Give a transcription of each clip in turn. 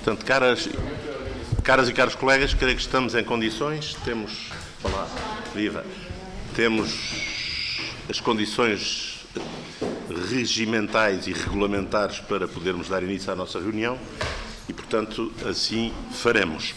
Portanto, caras e caros colegas, creio que estamos em condições, temos as condições regimentais e regulamentares para podermos dar início à nossa reunião e, portanto, assim faremos.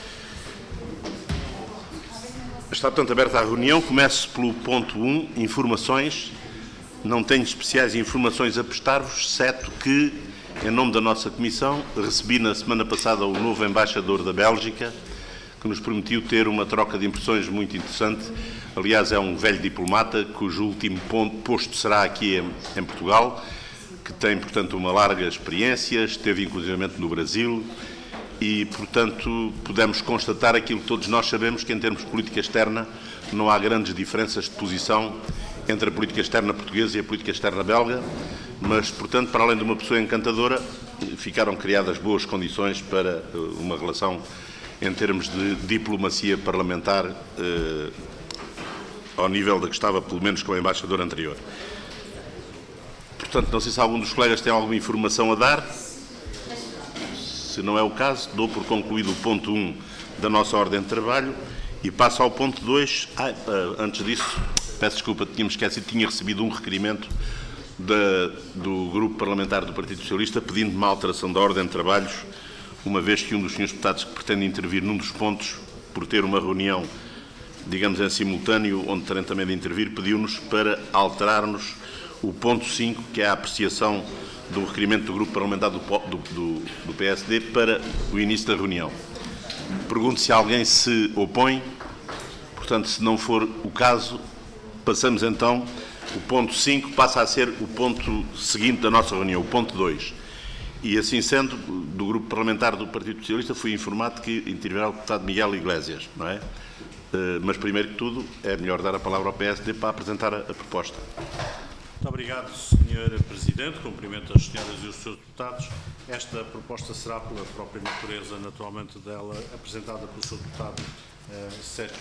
Está, portanto, aberta a reunião. Começo pelo ponto 1, informações. Não tenho especiais informações a prestar-vos, exceto que, em nome da nossa Comissão, recebi na semana passada o novo embaixador da Bélgica, que nos permitiu ter uma troca de impressões muito interessante. Aliás, é um velho diplomata, cujo último posto será aqui em Portugal, que tem, portanto, uma larga experiência, esteve inclusivamente no Brasil e, portanto, pudemos constatar aquilo que todos nós sabemos, que em termos de política externa não há grandes diferenças de posição entre a política externa portuguesa e a política externa belga, mas, portanto, para além de uma pessoa encantadora, ficaram criadas boas condições para uma relação em termos de diplomacia parlamentar ao nível da que estava, pelo menos, com o embaixador anterior. Portanto, não sei se algum dos colegas tem alguma informação a dar. Se não é o caso, dou por concluído o ponto 1 da nossa ordem de trabalho e passo ao ponto 2. Antes disso, peço desculpa, tinha recebido um requerimento do Grupo Parlamentar do Partido Socialista pedindo uma alteração da ordem de trabalhos, uma vez que um dos senhores deputados que pretende intervir num dos pontos, por ter uma reunião, digamos em simultâneo, onde terem também de intervir, pediu-nos para alterarmos o ponto 5, que é a apreciação do requerimento do Grupo Parlamentar do PSD para o início da reunião. Pergunto se alguém se opõe. Portanto, se não for o caso, passamos então, o ponto 5 passa a ser o ponto seguinte da nossa reunião, o ponto 2. E assim sendo, do Grupo Parlamentar do Partido Socialista fui informado que intervirá o deputado Miguel Iglesias, não é? Mas, primeiro que tudo, é melhor dar a palavra ao PSD para apresentar a proposta. Muito obrigado, Sr. Presidente. Cumprimento as senhoras e os seus deputados. Esta proposta será, pela própria natureza, naturalmente, dela, apresentada pelo Sr. Deputado Sérgio.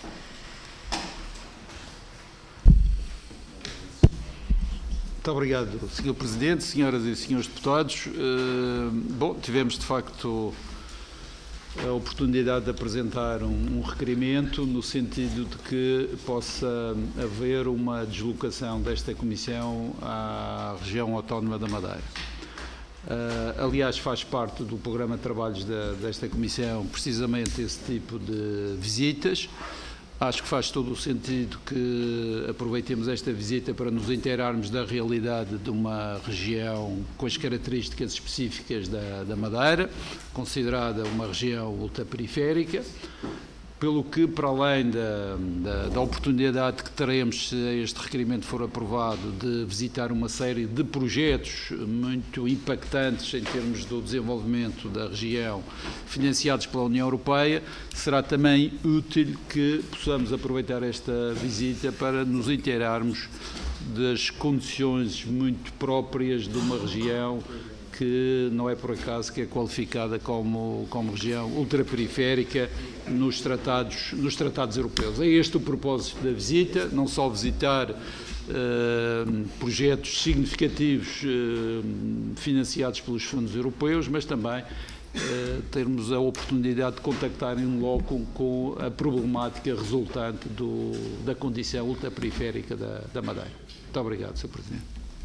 Muito obrigado, Sr. Presidente, senhoras e senhores deputados. Tivemos, de facto, a oportunidade de apresentar um requerimento no sentido de que possa haver uma deslocação desta Comissão à região autónoma da Madeira. Aliás, faz parte do programa de trabalhos desta Comissão precisamente esse tipo de visitas. Acho que faz todo o sentido que aproveitemos esta visita para nos inteirarmos da realidade de uma região com as características específicas da Madeira, considerada uma região ultraperiférica, pelo que, para além da oportunidade que teremos, se este requerimento for aprovado, de visitar uma série de projetos muito impactantes em termos do desenvolvimento da região, financiados pela União Europeia, será também útil que possamos aproveitar esta visita para nos inteirarmos das condições muito próprias de uma região que não é por acaso que é qualificada como região ultraperiférica nos tratados europeus. É este o propósito da visita, não só visitar projetos significativos financiados pelos fundos europeus, mas também termos a oportunidade de contactar em loco com a problemática resultante da condição ultraperiférica da Madeira. Muito obrigado, Sr. Presidente.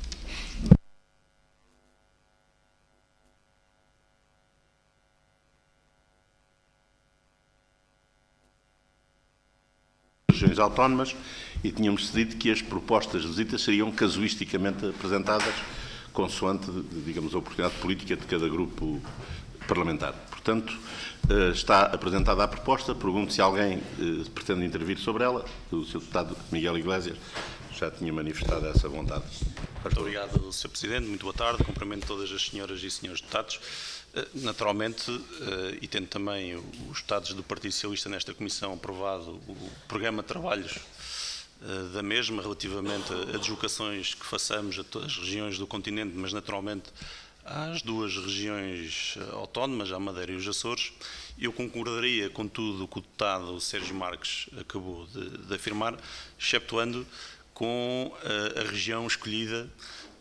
Regiões autónomas e tínhamos decidido que as propostas de visita seriam casuisticamente apresentadas consoante, digamos, a oportunidade política de cada grupo parlamentar. Portanto, está apresentada a proposta. Pergunto se alguém pretende intervir sobre ela. O Sr. Deputado Miguel Iglesias já tinha manifestado essa vontade. Muito obrigado, Sr. Presidente. Muito boa tarde. Cumprimento todas as senhoras e senhores deputados. Naturalmente, e tendo também os deputados do Partido Socialista nesta Comissão aprovado o programa de trabalhos da mesma relativamente a deslocações que façamos a todas as regiões do continente, mas naturalmente às duas regiões autónomas, a Madeira e os Açores, eu concordaria com tudo o que o deputado Sérgio Marques acabou de afirmar, exceptuando com a região escolhida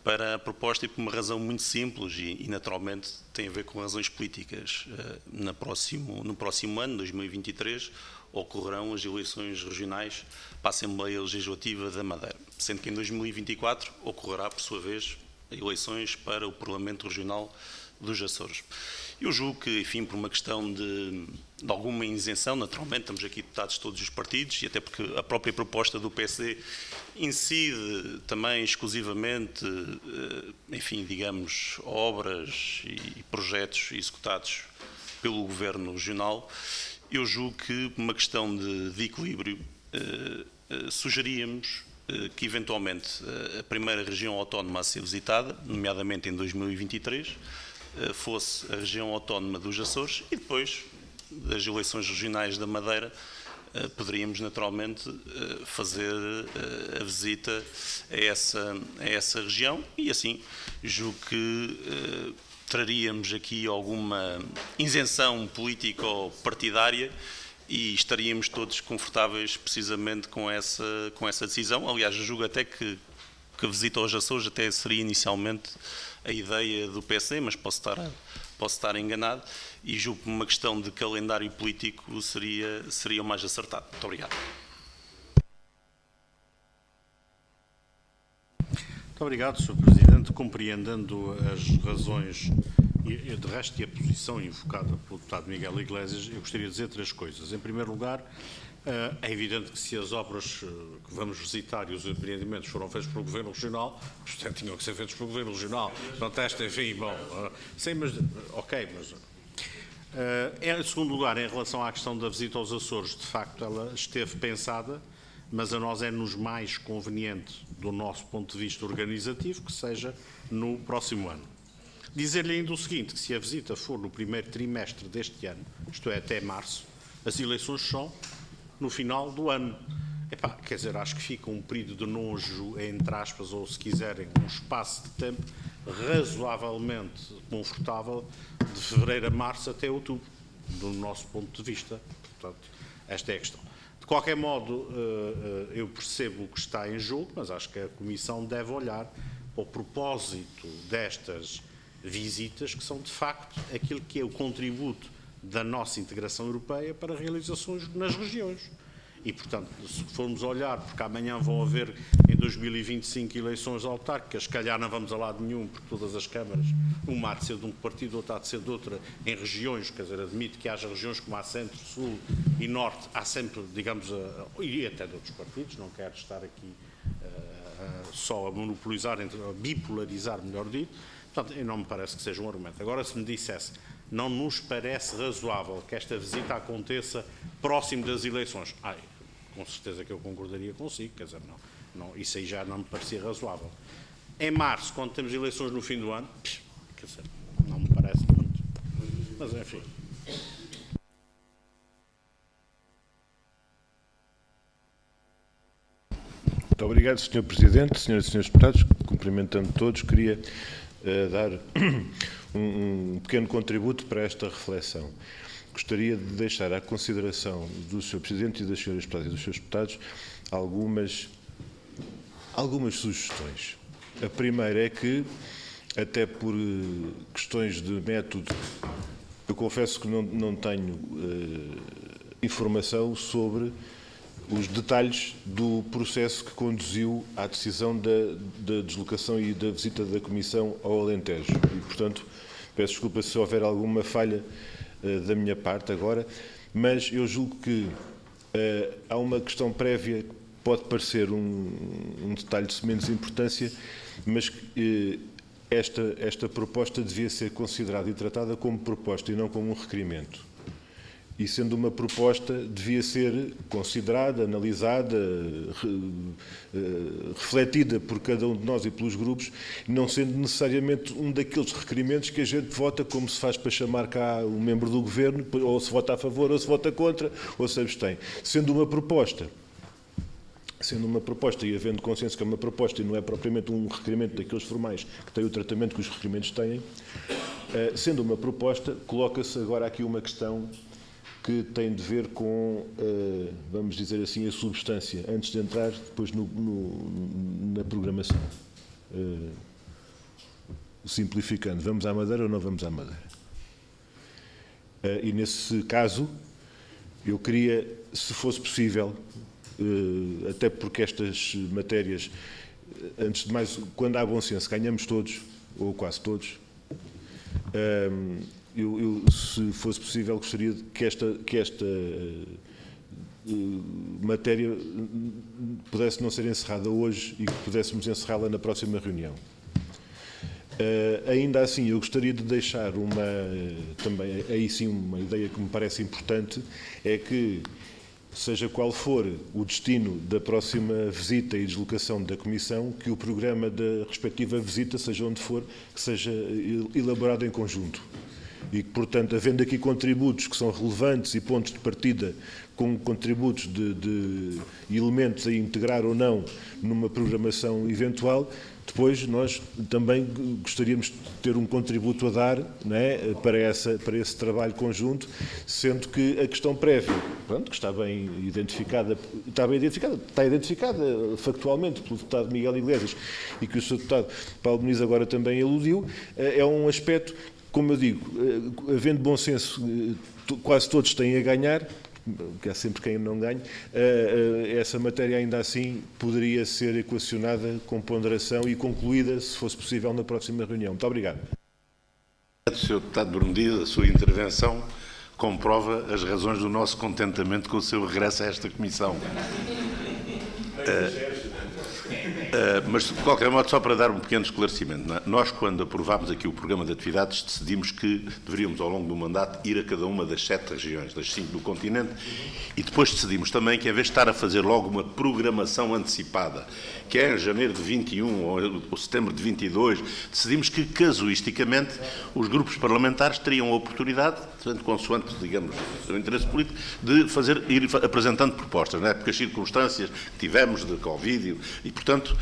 para a proposta e por uma razão muito simples e naturalmente tem a ver com razões políticas. No próximo ano, 2023, ocorrerão as eleições regionais para a Assembleia Legislativa da Madeira, sendo que em 2024 ocorrerá, por sua vez, eleições para o Parlamento Regional dos Açores. Eu julgo que, enfim, por uma questão de alguma isenção, naturalmente, estamos aqui deputados de todos os partidos, e até porque a própria proposta do PSD incide também exclusivamente, enfim, digamos, obras e projetos executados pelo Governo Regional, eu julgo que, por uma questão de equilíbrio, sugeríamos que, eventualmente, a primeira região autónoma a ser visitada, nomeadamente em 2023, fosse a região autónoma dos Açores e depois das eleições regionais da Madeira poderíamos naturalmente fazer a visita a essa região e assim julgo que traríamos aqui alguma isenção político-partidária e estaríamos todos confortáveis precisamente com essa decisão. Aliás, eu julgo até que a visita aos Açores até seria inicialmente a ideia do PSD, mas posso estar enganado e julgo que uma questão de calendário político seria o mais acertado. Muito obrigado. Muito obrigado, Sr. Presidente. Compreendendo as razões e, de resto, e a posição invocada pelo deputado Miguel Iglesias, eu gostaria de dizer 3 coisas. Em primeiro lugar, é evidente que se as obras que vamos visitar e os empreendimentos foram feitos pelo Governo Regional, portanto, tinham que ser feitos pelo Governo Regional. Portanto, enfim, bom, sim, mas, ok, mas... em segundo lugar, em relação à questão da visita aos Açores, de facto, ela esteve pensada, mas a nós é-nos mais conveniente, do nosso ponto de vista organizativo, que seja no próximo ano. Dizer-lhe ainda o seguinte, que se a visita for no primeiro trimestre deste ano, isto é, até março, as eleições são no final do ano. Epá, quer dizer, acho que fica um período de nojo, entre aspas, ou se quiserem, um espaço de tempo razoavelmente confortável de fevereiro a março até outubro, do nosso ponto de vista. Portanto, esta é a questão. De qualquer modo, eu percebo o que está em jogo, mas acho que a Comissão deve olhar para o propósito destas visitas, que são, de facto, aquilo que é o contributo da nossa integração europeia para realizações nas regiões. E, portanto, se formos olhar, porque amanhã vão haver em 2025 eleições autárquicas, se calhar não vamos a lado nenhum, porque todas as câmaras, uma há de ser de um partido, outra há de ser de outra, em regiões, quer dizer, admito que haja regiões como a Centro, Sul e Norte, há sempre, digamos, e até de outros partidos, não quero estar aqui só a monopolizar, a bipolarizar, melhor dito. Portanto, não me parece que seja um argumento. Agora, se me dissesse, não nos parece razoável que esta visita aconteça próximo das eleições, com certeza que eu concordaria consigo, quer dizer, não, isso aí já não me parecia razoável. Em março, quando temos eleições no fim do ano, quer dizer, não me parece muito. Mas, enfim. Muito obrigado, Sr. Presidente, Senhoras e Senhores Deputados. Cumprimentando todos, queria dar um pequeno contributo para esta reflexão. Gostaria de deixar à consideração do Sr. Presidente e das Senhoras Deputadas e dos Srs. Deputados algumas sugestões. A primeira é que, até por questões de método, eu confesso que não tenho informação sobre os detalhes do processo que conduziu à decisão da deslocação e da visita da Comissão ao Alentejo. E, portanto, peço desculpa se houver alguma falha da minha parte agora, mas eu julgo que há uma questão prévia que pode parecer um detalhe de menos importância, mas esta proposta devia ser considerada e tratada como proposta e não como um requerimento. E, sendo uma proposta, devia ser considerada, analisada, refletida por cada um de nós e pelos grupos, não sendo necessariamente um daqueles requerimentos que a gente vota como se faz para chamar cá um membro do Governo, ou se vota a favor, ou se vota contra, ou se abstém. Sendo uma proposta e havendo consenso que é uma proposta e não é propriamente um requerimento daqueles formais que têm o tratamento que os requerimentos têm, sendo uma proposta, coloca-se agora aqui uma questão que tem de ver com, vamos dizer assim, a substância, antes de entrar depois na programação. simplificando, vamos à Madeira ou não vamos à Madeira? E nesse caso, eu queria, se fosse possível, até porque estas matérias, antes de mais, quando há bom senso, ganhamos todos, ou quase todos. Eu, se fosse possível, gostaria que esta matéria pudesse não ser encerrada hoje e que pudéssemos encerrá-la na próxima reunião. Ainda assim, eu gostaria de deixar também, aí sim, uma ideia que me parece importante, é que, seja qual for o destino da próxima visita e deslocação da Comissão, que o programa da respectiva visita, seja onde for, que seja elaborado em conjunto. E que, portanto, havendo aqui contributos que são relevantes e pontos de partida com contributos de elementos a integrar ou não numa programação eventual, depois nós também gostaríamos de ter um contributo a dar, não é, para esse trabalho conjunto, sendo que a questão prévia, pronto, que está identificada factualmente pelo deputado Miguel Iglesias e que o Sr. deputado Paulo Muniz agora também eludiu, é um aspecto, como eu digo, havendo bom senso, quase todos têm a ganhar, que há sempre quem não ganhe, essa matéria ainda assim poderia ser equacionada com ponderação e concluída, se fosse possível, na próxima reunião. Muito obrigado. Sr. Deputado Brundido, a sua intervenção comprova as razões do nosso contentamento com o seu regresso a esta Comissão. Mas, de qualquer modo, só para dar um pequeno esclarecimento, não é? Nós, quando aprovámos aqui o programa de atividades, decidimos que deveríamos, ao longo do mandato, ir a cada uma das 7 regiões, das 5 do continente, e depois decidimos também que, em vez de estar a fazer logo uma programação antecipada, que é em janeiro de 21 ou setembro de 22, decidimos que, casuisticamente, os grupos parlamentares teriam a oportunidade, consoante, digamos, o seu interesse político, de ir apresentando propostas, não é? Porque as circunstâncias que tivemos de Covid e, portanto,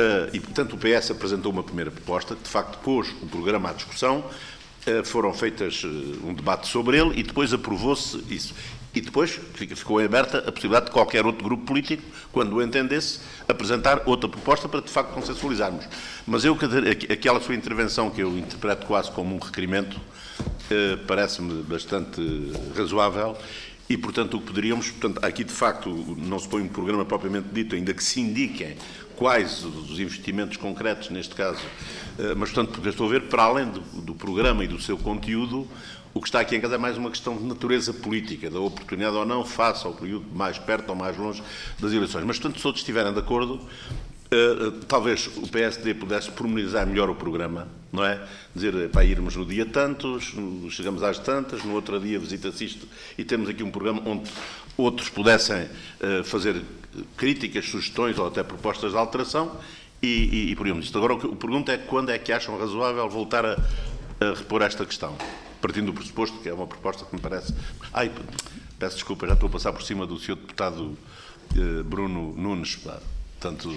o PS apresentou uma primeira proposta, que de facto pôs o programa à discussão, foram feitas um debate sobre ele e depois aprovou-se isso. E depois ficou aberta a possibilidade de qualquer outro grupo político, quando o entendesse, apresentar outra proposta para de facto consensualizarmos. Mas aquela sua intervenção, que eu interpreto quase como um requerimento, parece-me bastante razoável. E, portanto, o que poderíamos, aqui de facto não se põe um programa propriamente dito, ainda que se indiquem quais os investimentos concretos, neste caso, mas, portanto, porque eu estou a ver, para além do programa e do seu conteúdo, o que está aqui em casa é mais uma questão de natureza política, da oportunidade ou não, face ao período mais perto ou mais longe das eleições. Mas, portanto, se todos estiverem de acordo, talvez o PSD pudesse pormenorizar melhor o programa, não é? Dizer, para irmos no dia tantos, chegamos às tantas, no outro dia visita-se isto, e temos aqui um programa onde outros pudessem fazer críticas, sugestões ou até propostas de alteração e poríamos isto. Agora, a pergunta é quando é que acham razoável voltar a repor esta questão, partindo do pressuposto que é uma proposta que me parece... peço desculpa, já estou a passar por cima do Sr. Deputado Bruno Nunes, portanto...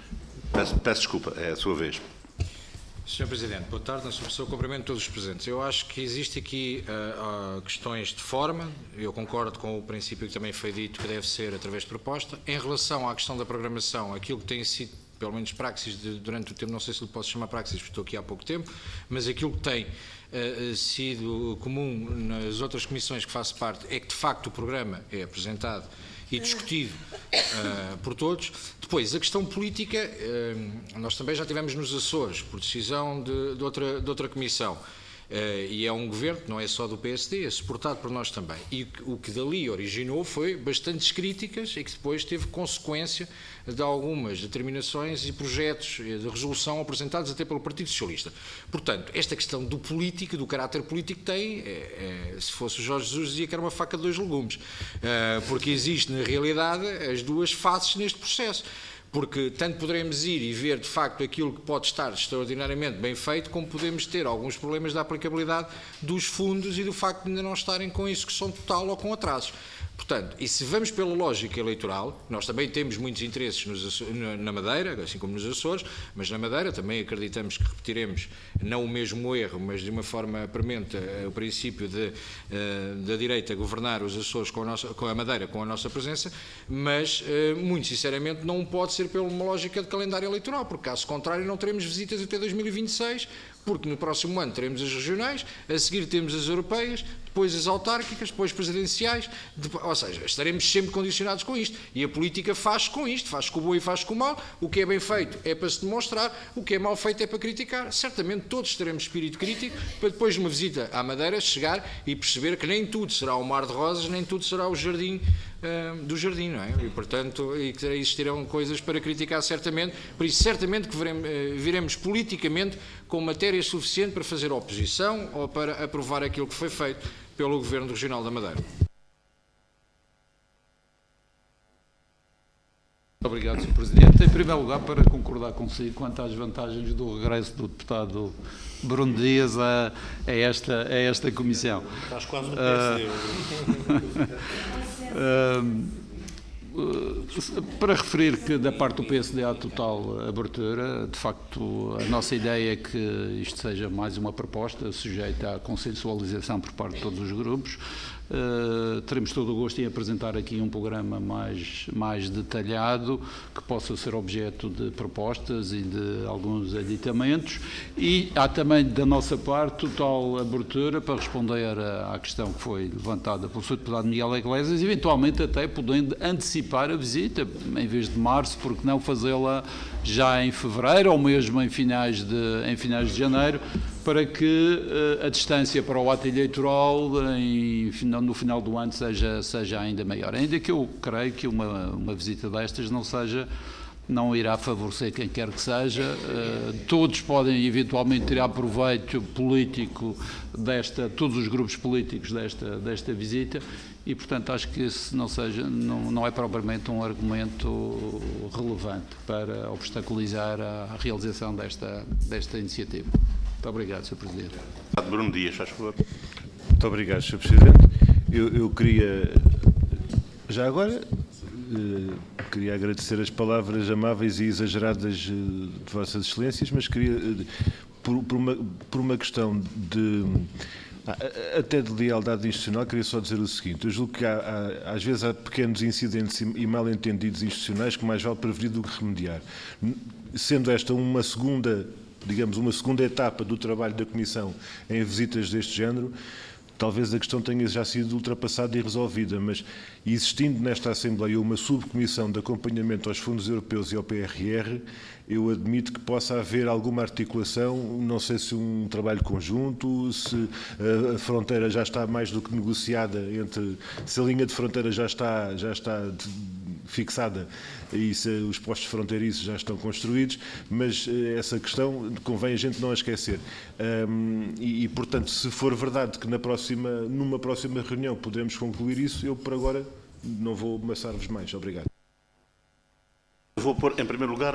Peço desculpa, é a sua vez. Sr. Presidente, boa tarde. Na sua pessoa, cumprimento todos os presentes. Eu acho que existe aqui questões de forma. Eu concordo com o princípio que também foi dito, que deve ser através de proposta. Em relação à questão da programação, aquilo que tem sido, pelo menos praxis durante o tempo, não sei se lhe posso chamar praxis, porque estou aqui há pouco tempo, mas aquilo que tem sido comum nas outras comissões que faço parte é que, de facto, o programa é apresentado e discutido por todos. Depois, a questão política, nós também já tivemos nos Açores, por decisão de outra comissão, e é um governo, não é só do PSD, é suportado por nós também. E o que dali originou foi bastantes críticas e que depois teve consequência de algumas determinações e projetos de resolução apresentados até pelo Partido Socialista. Portanto, esta questão do político, do caráter político tem, se fosse o Jorge Jesus dizia que era uma faca de 2 legumes, porque existe na realidade as duas faces neste processo. Porque tanto poderemos ir e ver de facto aquilo que pode estar extraordinariamente bem feito, como podemos ter alguns problemas da aplicabilidade dos fundos e do facto de ainda não estarem com execução total ou com atrasos. Portanto, e se vamos pela lógica eleitoral, nós também temos muitos interesses na Madeira, assim como nos Açores, mas na Madeira também acreditamos que repetiremos não o mesmo erro, mas de uma forma premente o princípio da direita governar os Açores com a Madeira com a nossa presença, mas muito sinceramente não pode ser pela uma lógica de calendário eleitoral, porque caso contrário não teremos visitas até 2026, porque no próximo ano teremos as regionais, a seguir temos as europeias, depois as autárquicas, depois presidenciais, ou seja, estaremos sempre condicionados com isto. E a política faz com isto, faz com o bom e faz com o mal. O que é bem feito é para se demonstrar, o que é mal feito é para criticar. Certamente todos teremos espírito crítico para depois de uma visita à Madeira chegar e perceber que nem tudo será o mar de rosas, nem tudo será o jardim do jardim, não é? E, portanto, existirão coisas para criticar certamente, por isso certamente que viremos politicamente com matéria suficiente para fazer oposição ou para aprovar aquilo que foi feito pelo Governo Regional da Madeira. Obrigado, Sr. Presidente. Em primeiro lugar, para concordar consigo quanto às vantagens do regresso do deputado Bruno Dias a esta comissão. Estás quase no PSD. Para referir que da parte do PSD há total abertura, de facto a nossa ideia é que isto seja mais uma proposta sujeita à consensualização por parte de todos os grupos. Teremos todo o gosto em apresentar aqui um programa mais detalhado, que possa ser objeto de propostas e de alguns editamentos, e há também da nossa parte total abertura para responder à questão que foi levantada pelo Sr. Deputado Miguel Iglesias, eventualmente até podendo antecipar a visita, em vez de março, porque não fazê-la já em fevereiro ou mesmo em finais de janeiro, para que a distância para o ato eleitoral no final do ano seja ainda maior. Ainda que eu creio que uma visita destas não irá favorecer quem quer que seja. Todos podem eventualmente tirar proveito político todos os grupos políticos desta visita, e portanto acho que esse não é propriamente um argumento relevante para obstaculizar a realização desta iniciativa. Muito obrigado, Sr. Presidente. Bruno Dias, faz favor. Muito obrigado, Sr. Presidente. Eu queria, já agora, queria agradecer as palavras amáveis e exageradas de Vossas Excelências, mas queria, por uma questão até de lealdade institucional, queria só dizer o seguinte: eu julgo que às vezes há pequenos incidentes e mal-entendidos institucionais que mais vale prevenir do que remediar. Sendo esta uma segunda etapa do trabalho da Comissão em visitas deste género, talvez a questão tenha já sido ultrapassada e resolvida, mas existindo nesta Assembleia uma subcomissão de acompanhamento aos fundos europeus e ao PRR, eu admito que possa haver alguma articulação, não sei se um trabalho conjunto, se a fronteira já está mais do que negociada se a linha de fronteira já está fixada e se os postos fronteiriços já estão construídos, mas essa questão convém a gente não a esquecer. Portanto, se for verdade que numa próxima reunião poderemos concluir isso, eu por agora não vou amassar-vos mais. Obrigado. Vou pôr, em primeiro lugar,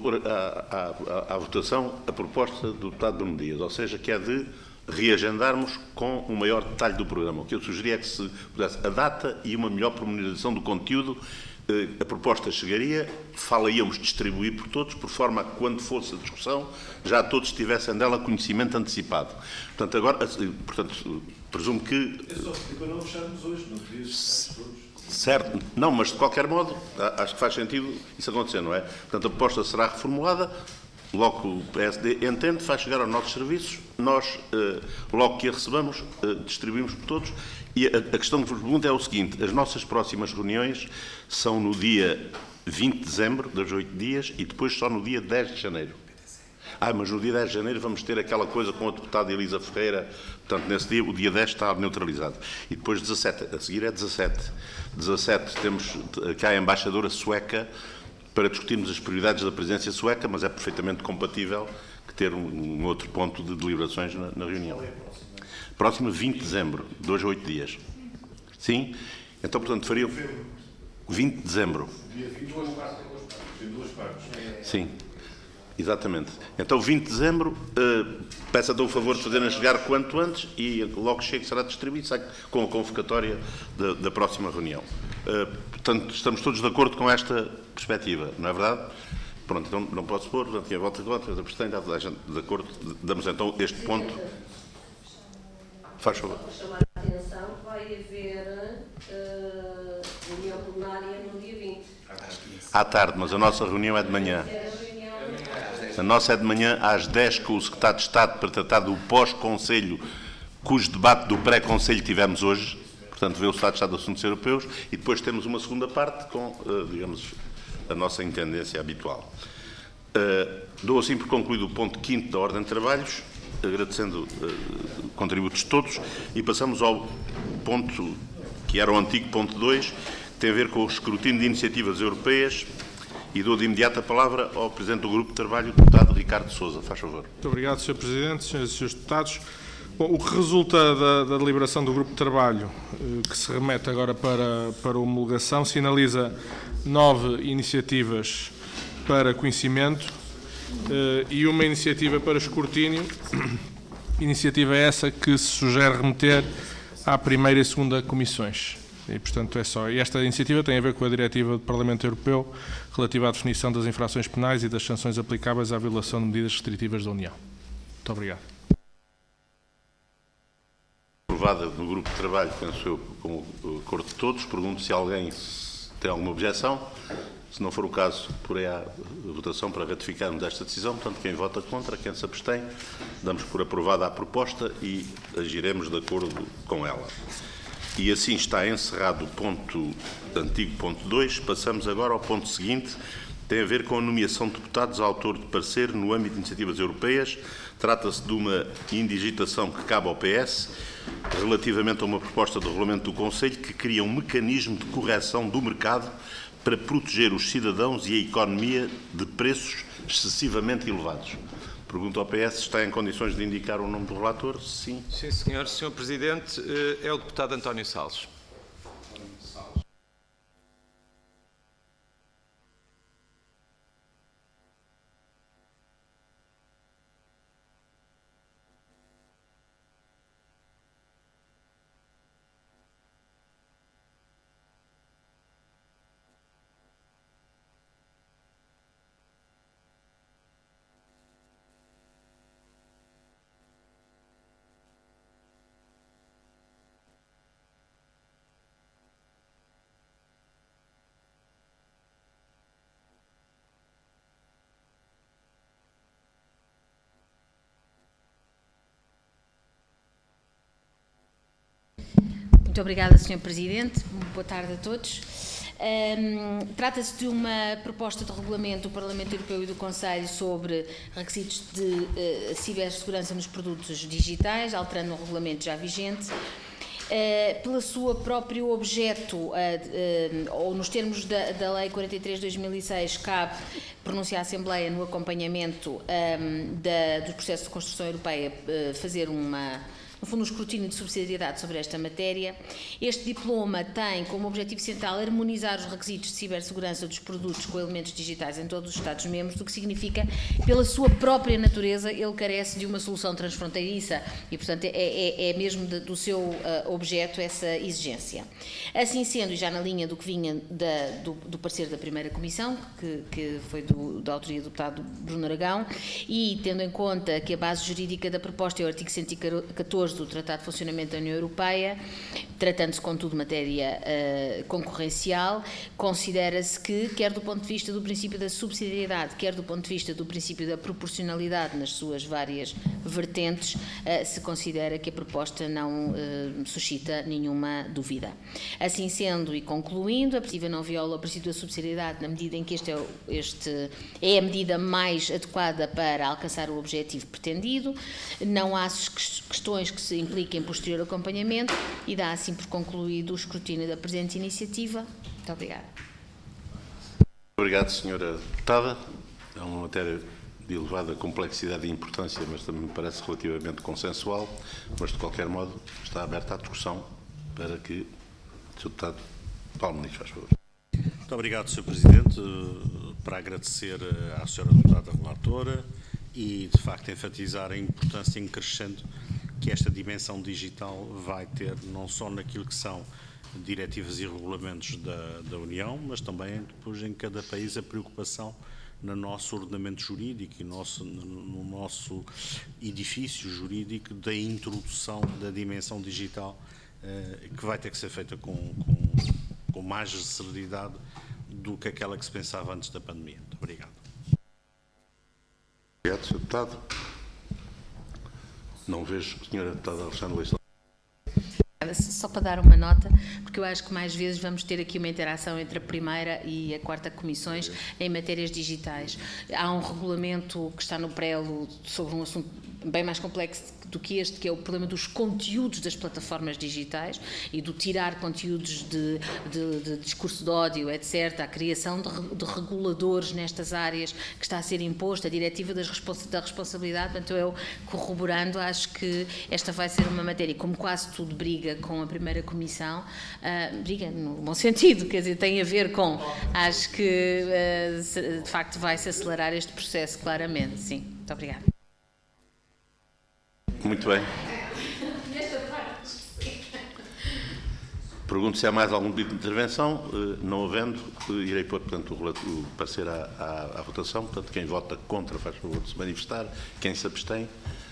à votação a proposta do deputado Bruno Dias, ou seja, que é de reagendarmos com um maior detalhe do programa. O que eu sugeria é que se pudesse a data e uma melhor pormenorização do conteúdo. A proposta chegaria, íamos distribuir por todos, por forma a que, quando fosse a discussão, já todos tivessem dela conhecimento antecipado. Portanto, agora, presumo que... Para não fecharmos hoje, não podia fechar todos. Certo, não, mas de qualquer modo, acho que faz sentido isso acontecer, não é? Portanto, a proposta será reformulada, logo que o PSD entende, faz chegar aos nossos serviços, nós, logo que a recebamos, distribuímos por todos. E a questão que vos pergunto é o seguinte: as nossas próximas reuniões são no dia 20 de dezembro, dos 8 dias, e depois só no dia 10 de janeiro. Mas no dia 10 de janeiro vamos ter aquela coisa com a deputada Elisa Ferreira, portanto, nesse dia, o dia 10 está neutralizado. E depois 17, a seguir é 17. 17 temos cá a embaixadora sueca para discutirmos as prioridades da presidência sueca, mas é perfeitamente compatível que ter um outro ponto de deliberações na reunião. Próxima 20 de dezembro, 2 a 8 dias. Sim? Então, portanto, faria 20 de dezembro. Tem duas partes. Sim, exatamente. Então, 20 de dezembro, peço então o favor de fazerem chegar quanto antes e logo que chegue será distribuído com a convocatória da próxima reunião. Portanto, estamos todos de acordo com esta perspectiva, não é verdade? Pronto, então não posso pôr, portanto, quem volta contra, está de acordo, damos então este ponto. Faz favor. Para chamar a atenção que vai haver reunião plenária no dia 20. À tarde, mas a nossa reunião é de manhã. A reunião A nossa é de manhã às 10 com o Secretário de Estado para tratar do pós-Conselho, cujo debate do pré-Conselho tivemos hoje. Portanto, vê o Secretário de Estado de Assuntos Europeus e depois temos uma segunda parte com, digamos, a nossa intendência habitual. Dou assim por concluído o ponto 5º da Ordem de Trabalhos, agradecendo contributos de todos, e passamos ao ponto que era o antigo ponto 2, que tem a ver com o escrutínio de iniciativas europeias, e dou de imediato a palavra ao Presidente do Grupo de Trabalho, o deputado Ricardo Sousa. Faz favor. Muito obrigado, Sr. Presidente, Sras. e Srs. Deputados. Bom, o que resulta da deliberação do Grupo de Trabalho, que se remete agora para homologação, sinaliza 9 iniciativas para conhecimento e uma iniciativa para escrutínio, iniciativa essa que se sugere remeter à primeira e segunda comissões. E, portanto, é só. E esta iniciativa tem a ver com a Diretiva do Parlamento Europeu relativa à definição das infrações penais e das sanções aplicáveis à violação de medidas restritivas da União. Muito obrigado. Aprovada no Grupo de Trabalho, penso eu, com o acordo de todos. Pergunto se alguém tem alguma objeção. Se não for o caso, porei à votação para ratificarmos esta decisão. Portanto, quem vota contra, quem se abstém, damos por aprovada a proposta e agiremos de acordo com ela. E assim está encerrado o antigo ponto 2. Passamos agora ao ponto seguinte, tem a ver com a nomeação de deputados a autor de parecer no âmbito de iniciativas europeias. Trata-se de uma indigitação que cabe ao PS, relativamente a uma proposta de regulamento do Conselho que cria um mecanismo de correção do mercado para proteger os cidadãos e a economia de preços excessivamente elevados. Pergunto ao PS se está em condições de indicar o nome do relator. Sim. Sim, senhor. Senhor Presidente, é o deputado António Salles. Muito obrigada, Sr. Presidente. Boa tarde a todos. Trata-se de uma proposta de regulamento do Parlamento Europeu e do Conselho sobre requisitos de cibersegurança nos produtos digitais, alterando o regulamento já vigente. Pela sua próprio objeto, ou nos termos da Lei 43/2006, cabe pronunciar a Assembleia no acompanhamento do processo de construção europeia, fazer no fundo, um escrutínio de subsidiariedade sobre esta matéria. Este diploma tem como objetivo central harmonizar os requisitos de cibersegurança dos produtos com elementos digitais em todos os Estados-membros, o que significa, pela sua própria natureza, ele carece de uma solução transfronteiriça e, portanto, é mesmo do seu objeto essa exigência. Assim sendo, e já na linha do que vinha do parecer da primeira comissão, que foi da autoria do deputado Bruno Aragão, e tendo em conta que a base jurídica da proposta é o artigo 114 do Tratado de Funcionamento da União Europeia, tratando-se, contudo, de matéria concorrencial, considera-se que, quer do ponto de vista do princípio da subsidiariedade, quer do ponto de vista do princípio da proporcionalidade nas suas várias vertentes, se considera que a proposta não suscita nenhuma dúvida. Assim sendo e concluindo, a perspectiva não viola o princípio da subsidiariedade na medida em que este é a medida mais adequada para alcançar o objetivo pretendido, não há questões que se impliquem posterior acompanhamento e dá assim por concluído o escrutínio da presente iniciativa. Muito obrigada. Obrigado, Sra. Deputada. É uma matéria de elevada complexidade e importância, mas também me parece relativamente consensual, mas de qualquer modo está aberta a discussão para que o Sr. Deputado Paulo Muniz faz favor. Muito obrigado, Sr. Presidente, para agradecer à Sra. Deputada Relatora e, de facto, enfatizar a importância em crescendo que esta dimensão digital vai ter, não só naquilo que são diretivas e regulamentos da União, mas também depois em cada país a preocupação no nosso ordenamento jurídico e no nosso edifício jurídico da introdução da dimensão digital, que vai ter que ser feita com mais celeridade do que aquela que se pensava antes da pandemia. Muito obrigado. obrigado, Sr. Deputado. Não vejo a Sra. Deputada Alexandra Leitão. Só para dar uma nota, porque eu acho que mais vezes vamos ter aqui uma interação entre a primeira e a quarta comissões em matérias digitais. Há um regulamento que está no prelo sobre um assunto bem mais complexo do que este, que é o problema dos conteúdos das plataformas digitais e do tirar conteúdos de discurso de ódio, etc., a criação de reguladores nestas áreas que está a ser imposta, a diretiva da responsabilidade. Portanto, eu, corroborando, acho que esta vai ser uma matéria, como quase tudo briga com a primeira comissão, briga no bom sentido, quer dizer, tem a ver com, acho que de facto vai-se acelerar este processo, claramente, sim. Muito obrigada. Muito bem. Pergunto se há mais algum pedido de intervenção. Não havendo, irei pôr, portanto, o parecer à votação. Portanto, quem vota contra faz favor de se manifestar. Quem se abstém,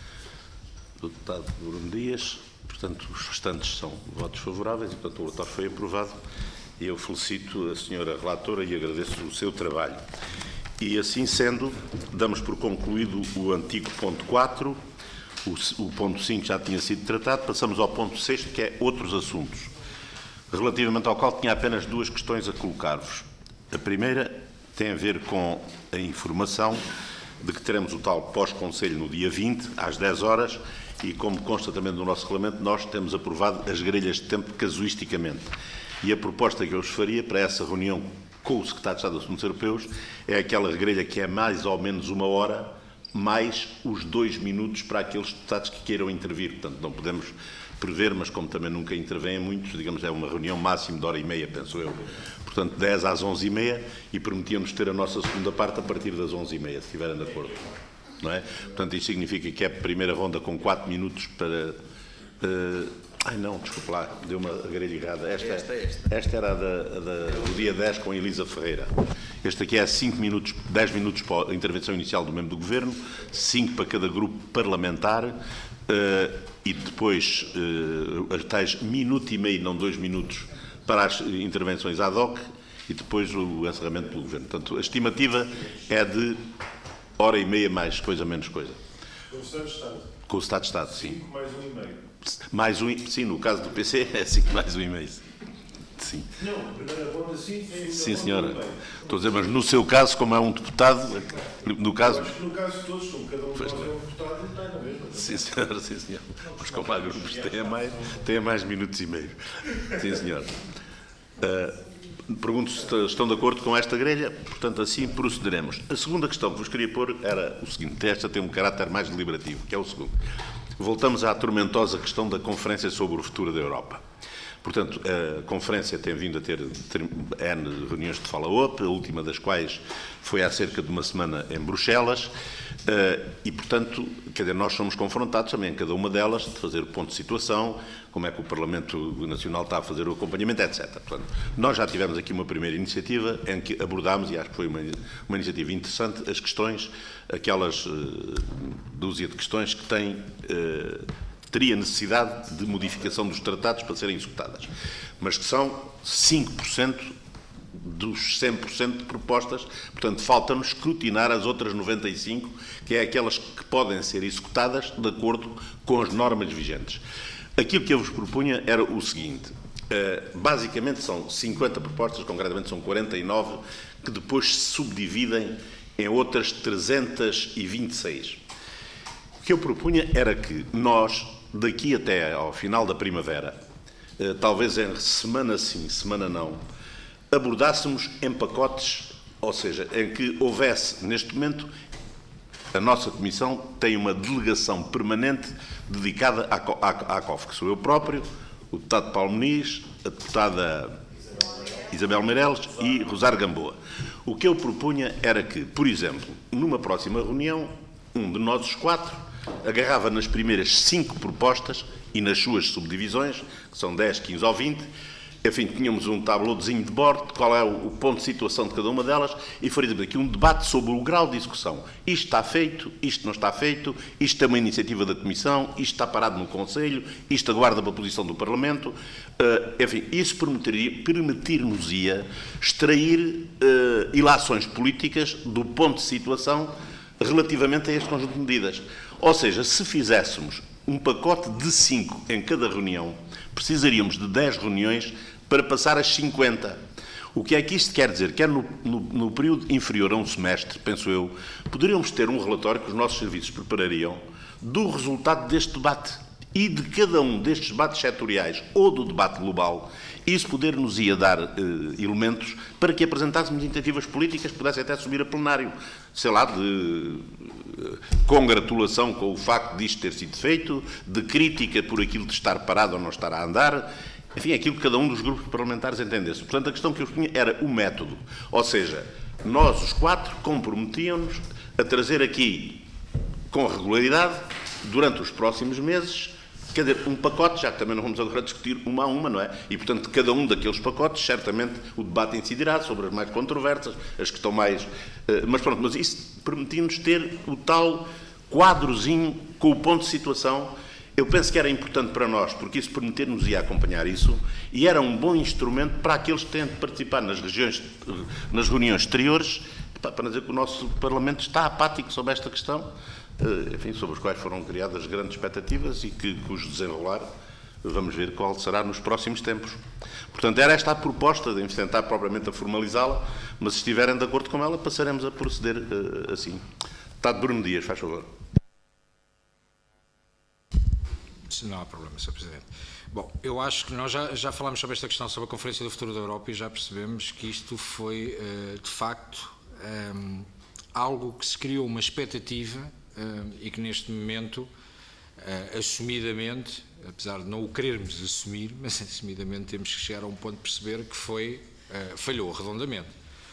do deputado Bruno Dias. Portanto, os restantes são votos favoráveis e, portanto, o relatório foi aprovado. E eu felicito a senhora relatora e agradeço o seu trabalho. E, assim sendo, damos por concluído o antigo ponto 4. O ponto 5 já tinha sido tratado. Passamos ao ponto 6, que é outros assuntos, relativamente ao qual tinha apenas duas questões a colocar-vos. A primeira tem a ver com a informação de que teremos o tal pós-conselho no dia 20, às 10 horas, e como consta também do nosso regulamento, nós temos aprovado as grelhas de tempo casuisticamente. E a proposta que eu vos faria para essa reunião com o Secretário de Estado de Assuntos Europeus é aquela grelha que é mais ou menos 1 hora, mais os 2 minutos para aqueles deputados que queiram intervir. Portanto, não podemos prever, mas como também nunca intervêm muitos, digamos, é uma reunião máximo de 1h30, penso eu. Portanto, 10 às 11h30, e permitíamos ter a nossa segunda parte a partir das 11h30, se estiverem de acordo. Não é? Portanto, isto significa que é a primeira ronda com 4 minutos para... Ai não, desculpe lá, deu uma grelha errada. Esta era do dia 10 com a Elisa Ferreira. Este aqui é 5 minutos, 10 minutos para a intervenção inicial do membro do Governo, 5 para cada grupo parlamentar, e depois as tais minuto e meio, não 2 minutos, para as intervenções ad hoc, e depois o encerramento pelo Governo. Portanto, a estimativa é de 1h30 mais coisa, menos coisa. Com o Estado de Estado? Com o Estado de Estado, sim. 5 mais 1,5. Mais um, sim, no caso do PC é 5 mais 1,5. Sim. Não, a primeira ronda sim. Sim, senhora. Estou a dizer, mas no seu caso, como é um deputado, no caso... Eu acho que no caso de todos, como cada um de nós é um deputado, está na mesma. Sim, senhora, sim, senhor. Mas como há grupos, tem mais minutos e meio. Sim, senhor. Pergunto se estão de acordo com esta grelha, portanto, assim procederemos. A segunda questão que vos queria pôr era o seguinte, esta tem um caráter mais deliberativo, que é o segundo. Voltamos à tormentosa questão da Conferência sobre o Futuro da Europa. Portanto, a Conferência tem vindo a ter N reuniões de follow-up, a última das quais foi há cerca de uma semana em Bruxelas, e, portanto, quer dizer, nós somos confrontados também em cada uma delas de fazer o ponto de situação, como é que o Parlamento Nacional está a fazer o acompanhamento, etc. Portanto, nós já tivemos aqui uma primeira iniciativa em que abordámos, e acho que foi uma iniciativa interessante, as questões, aquelas dúzia de questões que teria necessidade de modificação dos tratados para serem executadas, mas que são 5% dos 100% de propostas, portanto, falta-nos escrutinar as outras 95%, que é aquelas que podem ser executadas de acordo com as normas vigentes. Aquilo que eu vos propunha era o seguinte, basicamente são 50 propostas, concretamente são 49, que depois se subdividem em outras 326. O que eu propunha era que nós, daqui até ao final da primavera, talvez em semana sim, semana não, abordássemos em pacotes, ou seja, em que houvesse, neste momento, a nossa Comissão tem uma delegação permanente dedicada à COF, que sou eu próprio, o deputado Paulo Muniz, a deputada Isabel Meireles e Rosário Gamboa. O que eu propunha era que, por exemplo, numa próxima reunião, um de nós, os 4, agarrava nas primeiras 5 propostas e nas suas subdivisões, que são 10, 15 ou 20, enfim, tínhamos um tablozinho de bordo, qual é o ponto de situação de cada uma delas, e faríamos aqui um debate sobre o grau de execução. Isto está feito, isto não está feito, isto é uma iniciativa da Comissão, isto está parado no Conselho, isto aguarda para a posição do Parlamento. Enfim, isso permitir-nos-ia extrair ilações políticas do ponto de situação relativamente a este conjunto de medidas. Ou seja, se fizéssemos um pacote de 5 em cada reunião, precisaríamos de 10 reuniões para passar às 50. O que é que isto quer dizer? Quer no período inferior a um semestre, penso eu, poderíamos ter um relatório que os nossos serviços preparariam do resultado deste debate e de cada um destes debates setoriais ou do debate global. Isso poder-nos-ia dar elementos para que apresentássemos iniciativas políticas que pudessem até subir a plenário. Sei lá, de congratulação com o facto disto ter sido feito, de crítica por aquilo de estar parado ou não estar a andar, enfim, aquilo que cada um dos grupos parlamentares entendesse. Portanto, a questão que eu tinha era o método. Ou seja, nós, os 4, comprometíamos-nos a trazer aqui, com regularidade, durante os próximos meses, quer dizer, um pacote, já que também não vamos agora discutir uma a uma, não é? E, portanto, cada um daqueles pacotes, certamente, o debate incidirá sobre as mais controversas, as que estão mais... mas pronto, mas isso permitia-nos ter o tal quadrozinho com o ponto de situação. Eu penso que era importante para nós, porque isso permitir-nos-ia acompanhar isso, e era um bom instrumento para aqueles que têm de participar nas reuniões exteriores, para não dizer que o nosso Parlamento está apático sobre esta questão, enfim, sobre os quais foram criadas grandes expectativas e que cujo desenrolar vamos ver qual será nos próximos tempos. Portanto, era esta a proposta, de tentar propriamente a formalizá-la, mas se estiverem de acordo com ela, passaremos a proceder assim. Deputado Bruno Dias, faz favor. Não há problema, Sr. Presidente. Bom, eu acho que nós já falámos sobre esta questão, sobre a Conferência do Futuro da Europa, e já percebemos que isto foi, de facto, algo que se criou uma expectativa e que neste momento, assumidamente, apesar de não o querermos assumir, mas assumidamente temos que chegar a um ponto de perceber que falhou redondamente.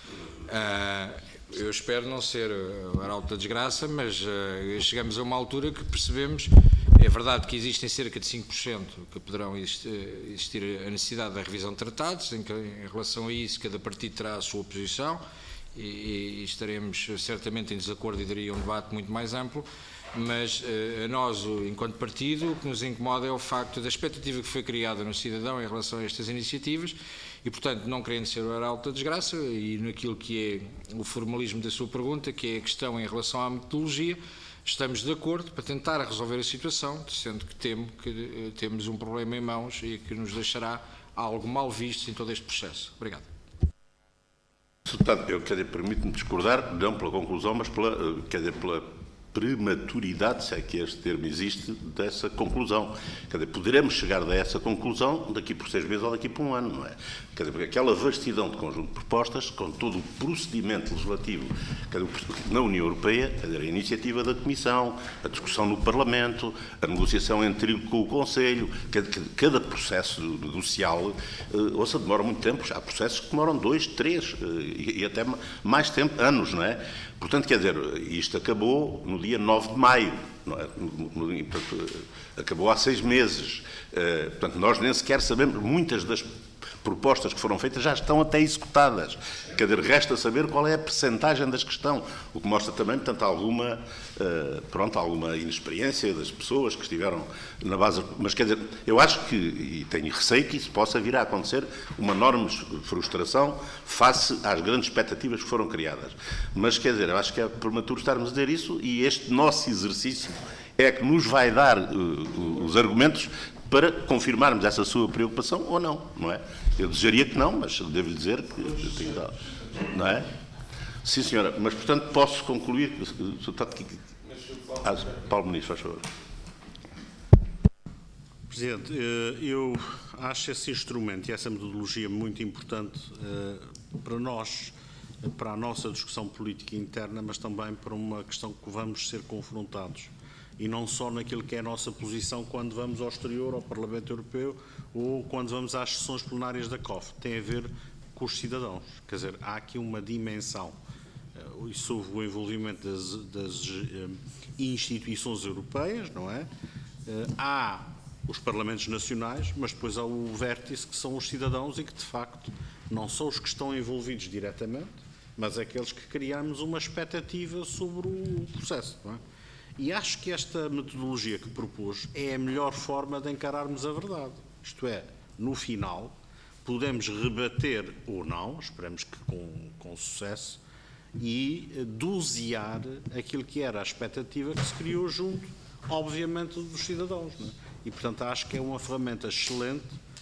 Eu espero não ser o arauto da desgraça, mas chegamos a uma altura que percebemos, é verdade que existem cerca de 5% que poderão existir a necessidade da revisão de tratados, em relação a isso cada partido terá a sua posição e estaremos certamente em desacordo e daria um debate muito mais amplo, mas a nós, enquanto partido, o que nos incomoda é o facto da expectativa que foi criada no cidadão em relação a estas iniciativas e, portanto, não querendo ser o arauto da desgraça e naquilo que é o formalismo da sua pergunta, que é a questão em relação à metodologia, estamos de acordo para tentar resolver a situação, sendo que temo que temos um problema em mãos e que nos deixará algo mal visto em todo este processo. Obrigado. Portanto, eu, permito-me discordar, não pela conclusão, mas pela prematuridade, se é que este termo existe, dessa conclusão. Quer dizer, poderemos chegar a essa conclusão daqui por 6 meses ou daqui por um ano, não é? Quer dizer, porque aquela vastidão de conjunto de propostas, com todo o procedimento legislativo na União Europeia, quer dizer, a iniciativa da Comissão, a discussão no Parlamento, a negociação com o Conselho, cada processo negocial, ouça, demora muito tempo, há processos que demoram 2, 3 e até mais tempo, anos, não é? Portanto, quer dizer, isto acabou no dia 9 de maio, não é? Acabou há 6 meses. Portanto, nós nem sequer sabemos, muitas das propostas que foram feitas já estão até executadas. Quer dizer, resta saber qual é a percentagem das que estão, o que mostra também, portanto, alguma inexperiência das pessoas que estiveram na base. Mas, quer dizer, eu acho que, e tenho receio que isso possa vir a acontecer, uma enorme frustração face às grandes expectativas que foram criadas. Mas, quer dizer, eu acho que é prematuro estarmos a dizer isso e este nosso exercício é que nos vai dar os argumentos para confirmarmos essa sua preocupação ou não, não é? Eu desejaria que não, mas devo-lhe dizer que tenho dado, não é? Sim, senhora, mas, portanto, posso concluir... Paulo Ministro, faz favor. Presidente, eu acho esse instrumento e essa metodologia muito importante para nós, para a nossa discussão política interna, mas também para uma questão que vamos ser confrontados. E não só naquilo que é a nossa posição quando vamos ao exterior, ao Parlamento Europeu, ou quando vamos às sessões plenárias da COF. Tem a ver com os cidadãos. Quer dizer, há aqui uma dimensão, e sobre o envolvimento das instituições europeias, não é? Há os Parlamentos Nacionais, mas depois há o vértice, que são os cidadãos e que, de facto, não são os que estão envolvidos diretamente, mas aqueles que criamos uma expectativa sobre o processo, não é? E acho que esta metodologia que propus é a melhor forma de encararmos a verdade. Isto é, no final, podemos rebater ou não, esperamos que com sucesso, e dosear aquilo que era a expectativa que se criou junto, obviamente, dos cidadãos. Não é? E, portanto, acho que é uma ferramenta excelente,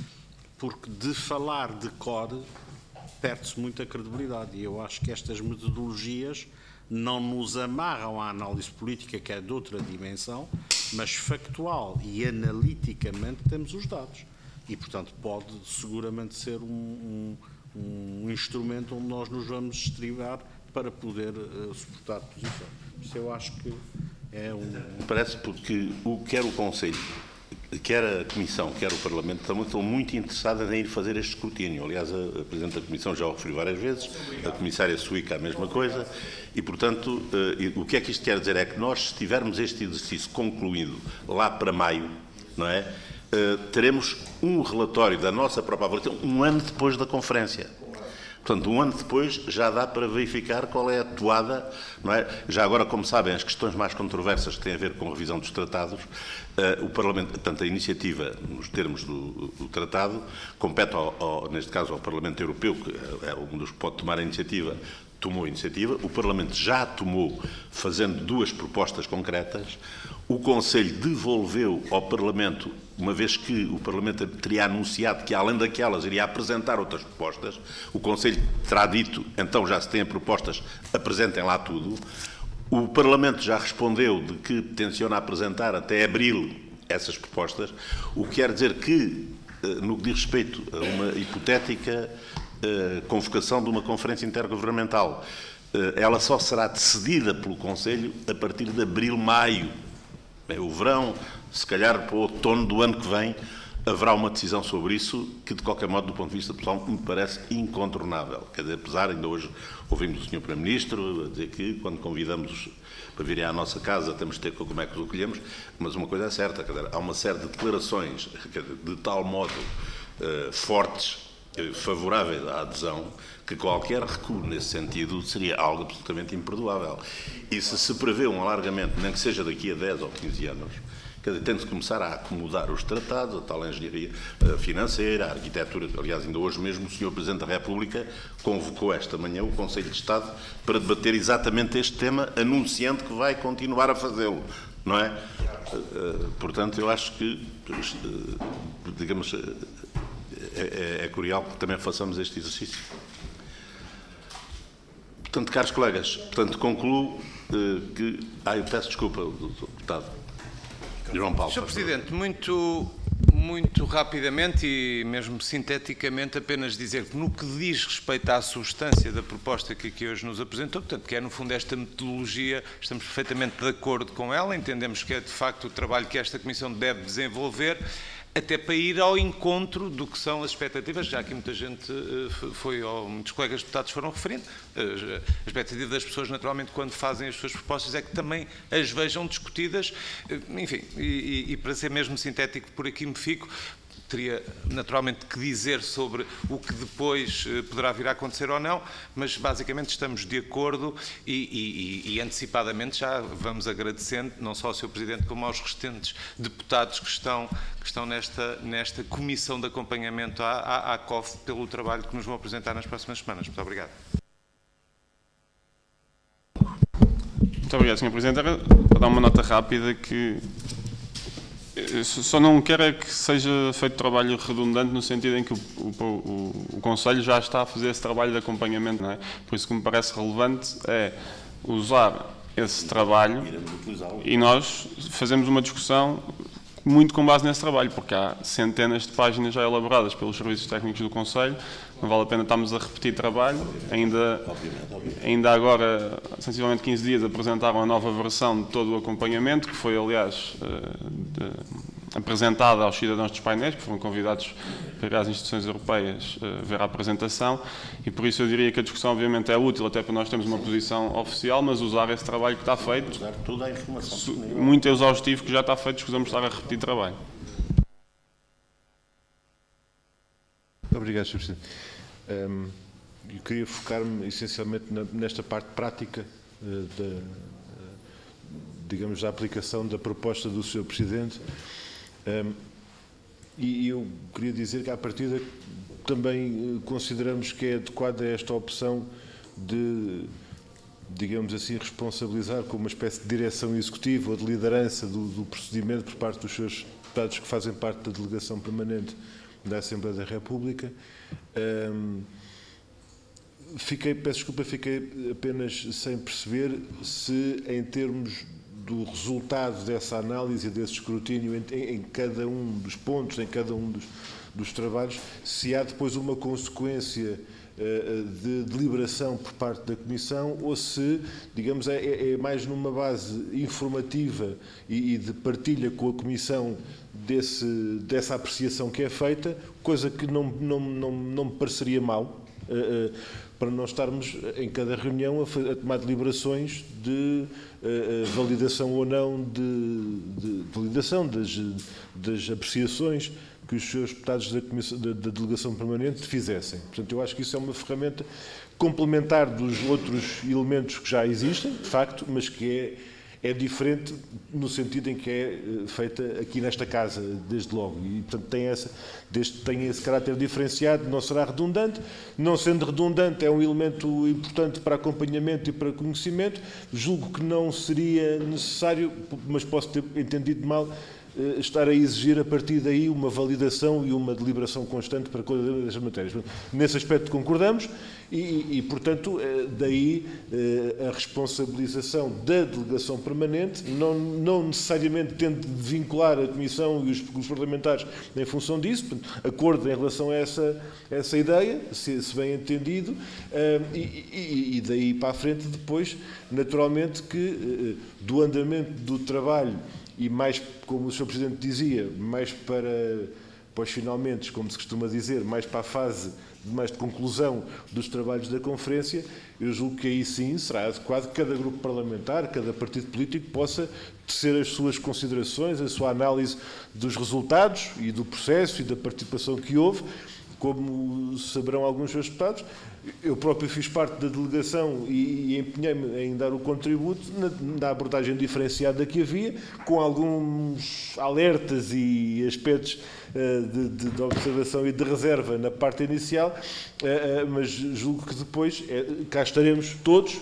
porque de falar de cor perde-se muita credibilidade. E eu acho que estas metodologias não nos amarram à análise política, que é de outra dimensão, mas factual e analiticamente temos os dados. E, portanto, pode seguramente ser um instrumento onde nós nos vamos estribar para poder suportar posições. Isso eu acho que é Parece porque quer o Conselho, quer a Comissão, quer o Parlamento, estão muito interessadas em ir fazer este escrutínio. Aliás, a Presidente da Comissão já o referiu várias vezes, a Comissária Suíca a mesma coisa, e, portanto, o que é que isto quer dizer? É que nós, se tivermos este exercício concluído lá para maio, não é? Teremos um relatório da nossa própria avaliação um ano depois da conferência. Portanto, um ano depois já dá para verificar qual é a toada, não é? Já agora, como sabem, as questões mais controversas que têm a ver com a revisão dos tratados, o Parlamento, portanto, a iniciativa, nos termos do tratado, compete, neste caso, ao Parlamento Europeu, que é um dos que pode tomar a iniciativa, tomou a iniciativa, o Parlamento já tomou, fazendo 2 propostas concretas, o Conselho devolveu ao Parlamento, uma vez que o Parlamento teria anunciado que, além daquelas, iria apresentar outras propostas, o Conselho terá dito, então já se têm propostas, apresentem lá tudo. O Parlamento já respondeu de que tenciona apresentar até abril essas propostas, o que quer dizer que, no que diz respeito a uma hipotética convocação de uma conferência intergovernamental, ela só será decidida pelo Conselho a partir de abril, maio. O verão, se calhar para o outono do ano que vem, haverá uma decisão sobre isso que, de qualquer modo, do ponto de vista pessoal, me parece incontornável. Quer dizer, apesar, ainda hoje ouvimos o Sr. Primeiro-Ministro dizer que, quando convidamos para virem à nossa casa, temos de ter como é que os acolhemos, mas uma coisa é certa, quer dizer, há uma série de declarações de tal modo fortes, favoráveis à adesão, que qualquer recuo nesse sentido seria algo absolutamente imperdoável. E se prevê um alargamento, nem que seja daqui a 10 ou 15 anos, quer dizer, tem de começar a acomodar os tratados, a tal engenharia financeira, a arquitetura. Aliás, ainda hoje mesmo o Sr. Presidente da República convocou esta manhã o Conselho de Estado para debater exatamente este tema, anunciando que vai continuar a fazê-lo, não é? Portanto, eu acho que, digamos, é curial que também façamos este exercício. Portanto, caros colegas, concluo que... eu peço desculpa, deputado João Paulo. Sr. Presidente, muito rapidamente e mesmo sinteticamente, apenas dizer que no que diz respeito à substância da proposta que aqui hoje nos apresentou, portanto, que é no fundo esta metodologia, estamos perfeitamente de acordo com ela, entendemos que é de facto o trabalho que esta Comissão deve desenvolver, até para ir ao encontro do que são as expectativas, já que muita gente muitos colegas deputados foram referindo, a expectativa das pessoas, naturalmente, quando fazem as suas propostas, é que também as vejam discutidas, enfim, e para ser mesmo sintético, por aqui me fico. Teria naturalmente que dizer sobre o que depois poderá vir a acontecer ou não, mas basicamente estamos de acordo e antecipadamente já vamos agradecendo não só ao Sr. Presidente como aos restantes deputados que estão nesta comissão de acompanhamento à COF pelo trabalho que nos vão apresentar nas próximas semanas. Muito obrigado. Muito obrigado, Sr. Presidente. Era para dar uma nota rápida que só não quero é que seja feito trabalho redundante no sentido em que o Conselho já está a fazer esse trabalho de acompanhamento, não é? Por isso que me parece relevante é usar esse trabalho e nós fazemos uma discussão muito com base nesse trabalho, porque há centenas de páginas já elaboradas pelos serviços técnicos do Conselho, não vale a pena estarmos a repetir trabalho. Ainda agora, sensivelmente 15 dias, apresentaram a nova versão de todo o acompanhamento, que foi, aliás, apresentada aos cidadãos dos painéis, que foram convidados para ir às instituições europeias ver a apresentação, e por isso eu diria que a discussão, obviamente, é útil até para nós termos uma posição oficial, mas usar esse trabalho que está feito, usar toda a informação muito exaustivo, que já está feito, escusamos estar a repetir trabalho. Obrigado, Sr. Presidente. Eu queria focar-me essencialmente nesta parte prática digamos, da aplicação da proposta do Sr. Presidente. E eu queria dizer que, à partida, também consideramos que é adequada esta opção de digamos assim, responsabilizar como uma espécie de direção executiva ou de liderança do procedimento por parte dos seus deputados que fazem parte da delegação permanente da Assembleia da República. Peço desculpa, fiquei apenas sem perceber se, em termos do resultado dessa análise e desse escrutínio em cada um dos pontos, em cada um dos trabalhos, se há depois uma consequência de deliberação por parte da Comissão ou se, digamos, é mais numa base informativa e de partilha com a Comissão dessa apreciação que é feita, coisa que não me pareceria mal, para não estarmos em cada reunião a tomar deliberações de validação ou não de validação das apreciações que os seus deputados da delegação permanente fizessem. Portanto, eu acho que isso é uma ferramenta complementar dos outros elementos que já existem, de facto, mas que é diferente no sentido em que é feita aqui nesta casa, desde logo. E, portanto, tem esse caráter diferenciado, não será redundante. Não sendo redundante, é um elemento importante para acompanhamento e para conhecimento. Julgo que não seria necessário, mas posso ter entendido mal, estar a exigir a partir daí uma validação e uma deliberação constante para cada uma das matérias. Nesse aspecto concordamos e, portanto, daí a responsabilização da delegação permanente, não necessariamente tendo de vincular a Comissão e os parlamentares em função disso, portanto, acordo em relação a essa ideia, se bem entendido, e daí para a frente depois, naturalmente, que do andamento do trabalho e mais, como o Sr. Presidente dizia, mais para os finalmente, como se costuma dizer, mais para a fase mais de conclusão dos trabalhos da Conferência, eu julgo que aí sim será adequado que cada grupo parlamentar, cada partido político possa tecer as suas considerações, a sua análise dos resultados e do processo e da participação que houve. Como saberão alguns seus deputados, eu próprio fiz parte da delegação e empenhei-me em dar o contributo na abordagem diferenciada que havia, com alguns alertas e aspectos de observação e de reserva na parte inicial, mas julgo que depois cá estaremos todos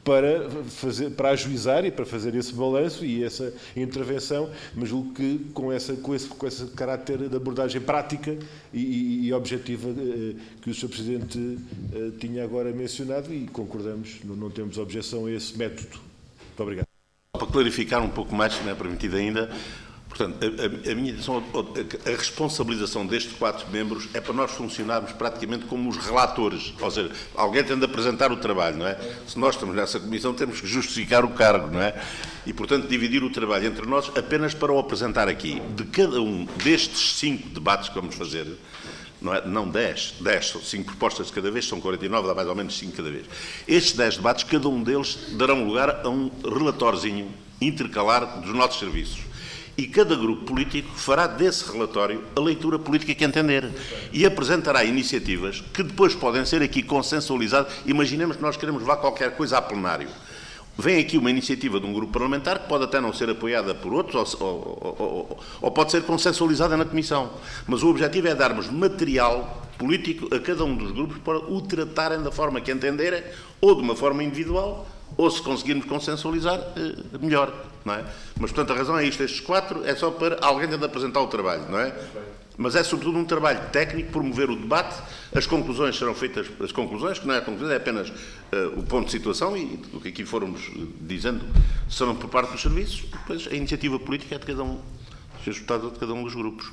para ajuizar e para fazer esse balanço e essa intervenção, mas julgo que com esse caráter de abordagem prática e objetiva que o Sr. Presidente tinha agora mencionado, e concordamos, não temos objeção a esse método. Muito obrigado. Para clarificar um pouco mais, se me é permitido ainda, portanto, a minha intenção, a responsabilização destes 4 membros é para nós funcionarmos praticamente como os relatores, ou seja, alguém tem de apresentar o trabalho, não é? Se nós estamos nessa comissão, temos que justificar o cargo, não é? E, portanto, dividir o trabalho entre nós apenas para o apresentar aqui. De cada um destes 5 debates que vamos fazer, não 10, são 5 propostas de cada vez, são 49, dá mais ou menos 5 cada vez. Estes 10 debates, cada um deles darão lugar a um relatorzinho intercalar dos nossos serviços. E cada grupo político fará desse relatório a leitura política que entender e apresentará iniciativas que depois podem ser aqui consensualizadas. Imaginemos que nós queremos levar qualquer coisa a plenário. Vem aqui uma iniciativa de um grupo parlamentar que pode até não ser apoiada por outros ou pode ser consensualizada na Comissão. Mas o objetivo é darmos material político a cada um dos grupos para o tratarem da forma que entenderem, ou de uma forma individual, ou se conseguirmos consensualizar, melhor, não é? Mas, portanto, a razão é isto. Estes 4 é só para alguém tentar apresentar o trabalho, não é? Mas é, sobretudo, um trabalho técnico, promover o debate. As conclusões serão feitas, as conclusões, que não é a conclusão, é apenas o ponto de situação e o que aqui formos dizendo, serão por parte dos serviços. Depois, a iniciativa política é de cada um, seja deputado de cada um dos grupos.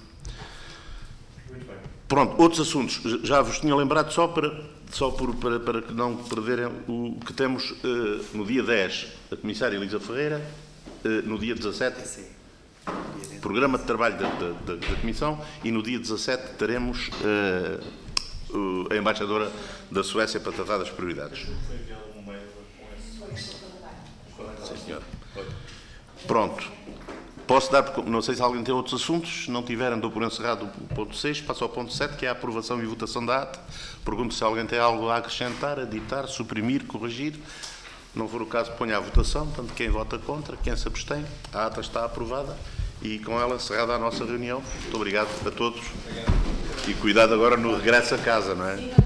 Pronto, outros assuntos. Já vos tinha lembrado só para que não perderem o que temos no dia 10, a Comissária Elisa Ferreira, no dia 17, programa de trabalho da Comissão, e no dia 17 teremos a Embaixadora da Suécia para tratar das prioridades. Sim, senhor. Pronto. Posso dar, não sei se alguém tem outros assuntos, se não tiverem, dou por encerrado o ponto 6, passo ao ponto 7, que é a aprovação e votação da ata. Pergunto se alguém tem algo a acrescentar, aditar, suprimir, corrigir. Não for o caso, ponha à votação. Portanto, quem vota contra, quem se abstém, a ata está aprovada e com ela encerrada a nossa reunião. Muito obrigado a todos e cuidado agora no regresso a casa, não é?